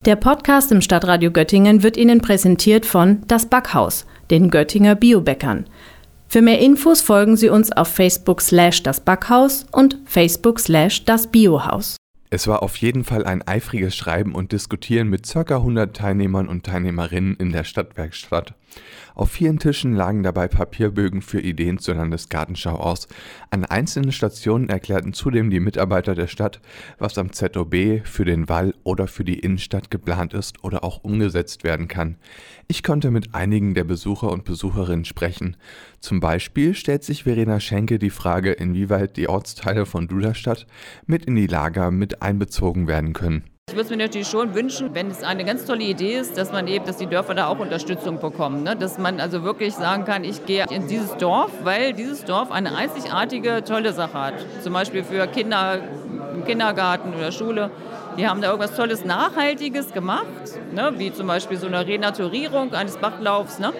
Der Podcast im Stadtradio Göttingen wird Ihnen präsentiert von Das Backhaus, den Göttinger Biobäckern. Für mehr Infos folgen Sie uns auf Facebook/Das Backhaus und Facebook/Das Biohaus. Es war auf jeden Fall ein eifriges Schreiben und Diskutieren mit ca. 100 Teilnehmern und Teilnehmerinnen in der Stadtwerkstatt. Auf vielen Tischen lagen dabei Papierbögen für Ideen zur Landesgartenschau aus. An einzelnen Stationen erklärten zudem die Mitarbeiter der Stadt, was am ZOB für den Wall oder für die Innenstadt geplant ist oder auch umgesetzt werden kann. Ich konnte mit einigen der Besucher und Besucherinnen sprechen. Zum Beispiel stellt sich Verena Schenke die Frage, inwieweit die Ortsteile von Duderstadt mit in die Lager mit einbezogen werden können. Ich würde es mir natürlich schon wünschen, wenn es eine ganz tolle Idee ist, dass die Dörfer da auch Unterstützung bekommen. Ne? Dass man also wirklich sagen kann, ich gehe in dieses Dorf, weil dieses Dorf eine einzigartige, tolle Sache hat. Zum Beispiel für Kinder, Kindergarten oder Schule. Die haben da irgendwas Tolles, Nachhaltiges gemacht, ne? Wie zum Beispiel so eine Renaturierung eines Bachlaufs. Ne?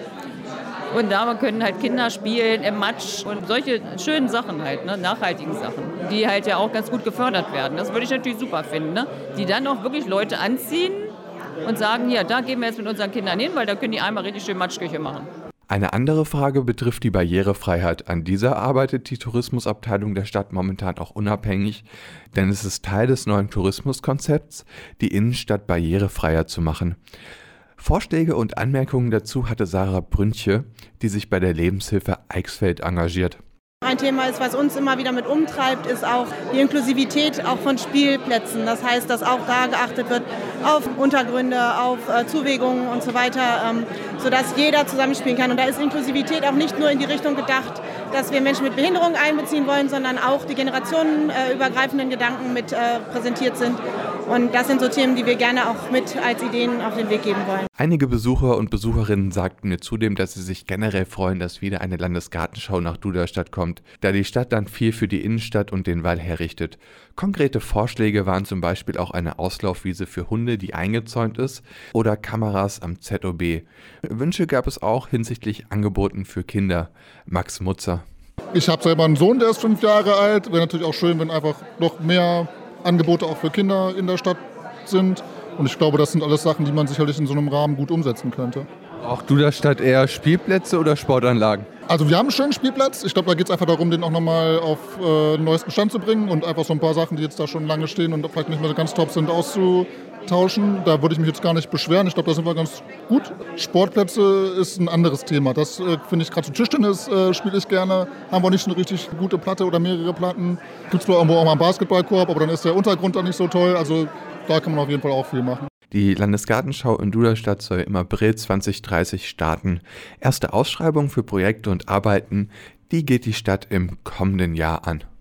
Und da können halt Kinder spielen im Matsch und solche schönen Sachen halt, ne? Nachhaltigen Sachen, die halt ja auch ganz gut gefördert werden. Das würde ich natürlich super finden, ne? Die dann auch wirklich Leute anziehen und sagen, hier, da gehen wir jetzt mit unseren Kindern hin, weil da können die einmal richtig schön Matschküche machen. Eine andere Frage betrifft die Barrierefreiheit. An dieser arbeitet die Tourismusabteilung der Stadt momentan auch unabhängig, denn es ist Teil des neuen Tourismuskonzepts, die Innenstadt barrierefreier zu machen. Vorschläge und Anmerkungen dazu hatte Sarah Brünche, die sich bei der Lebenshilfe Eichsfeld engagiert. Ein Thema ist, was uns immer wieder mit umtreibt, ist auch die Inklusivität auch von Spielplätzen. Das heißt, dass auch da geachtet wird auf Untergründe, auf Zuwägungen und so weiter, sodass jeder zusammenspielen kann. Und da ist Inklusivität auch nicht nur in die Richtung gedacht, dass wir Menschen mit Behinderung einbeziehen wollen, sondern auch die generationenübergreifenden Gedanken mit präsentiert sind. Und das sind so Themen, die wir gerne auch mit als Ideen auf den Weg geben wollen. Einige Besucher und Besucherinnen sagten mir zudem, dass sie sich generell freuen, dass wieder eine Landesgartenschau nach Duderstadt kommt, da die Stadt dann viel für die Innenstadt und den Wall herrichtet. Konkrete Vorschläge waren zum Beispiel auch eine Auslaufwiese für Hunde, die eingezäunt ist, oder Kameras am ZOB. Wünsche gab es auch hinsichtlich Angeboten für Kinder. Max Mutzer. Ich habe selber einen Sohn, der ist 5 Jahre alt. Wäre natürlich auch schön, wenn einfach noch mehr Angebote auch für Kinder in der Stadt sind. Und ich glaube, das sind alles Sachen, die man sicherlich in so einem Rahmen gut umsetzen könnte. Braucht Duderstadt eher Spielplätze oder Sportanlagen? Also wir haben einen schönen Spielplatz. Ich glaube, da geht es einfach darum, den auch nochmal auf den neuesten Stand zu bringen und einfach so ein paar Sachen, die jetzt da schon lange stehen und vielleicht nicht mehr so ganz top sind, auszutauschen. Da würde ich mich jetzt gar nicht beschweren. Ich glaube, da sind wir ganz gut. Sportplätze ist ein anderes Thema. Das finde ich gerade so Tischtennis spiele ich gerne. Haben wir nicht so eine richtig gute Platte oder mehrere Platten. Gibt es zwar irgendwo auch mal einen Basketballkorb, aber dann ist der Untergrund da nicht so toll. Also da kann man auf jeden Fall auch viel machen. Die Landesgartenschau in Duderstadt soll im April 2030 starten. Erste Ausschreibung für Projekte und Arbeiten, die geht die Stadt im kommenden Jahr an.